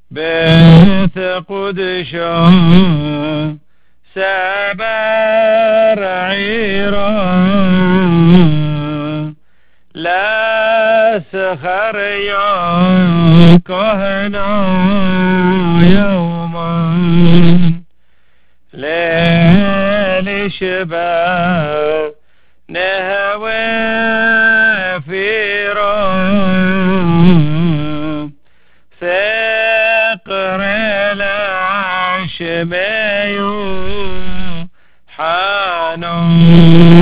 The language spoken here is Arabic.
بيت قدش سبر عيرا لا سخر يا كهنا يوما ليل شباب نهوى في رام ثقر العشم يوحنا